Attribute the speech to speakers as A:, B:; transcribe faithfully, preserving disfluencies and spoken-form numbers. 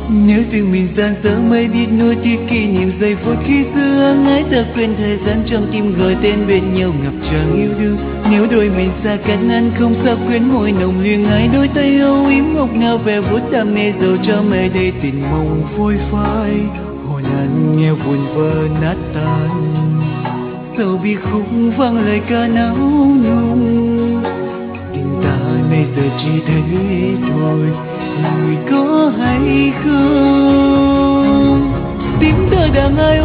A: Nếu riêng mình gian dở mới biết nuôi tiếc kỷ niệm giây phút khi xưa ngái ta quên thời gian trong tim gọi tên bên nhau ngập tràn yêu đương. Nếu đôi mình xa cách ngăn không sao quên môi nồng luyên ái đôi tay âu yếm ngọc ngào vẻ vuốt đam mê dầu cho mây đây tình mộng phôi phai hồn anh nghe buồn vơ nát tan dẫu biết khúc vang lời ca náo nung tình ta bây giờ chỉ thế thôi người có hay không tiếng thở đang ai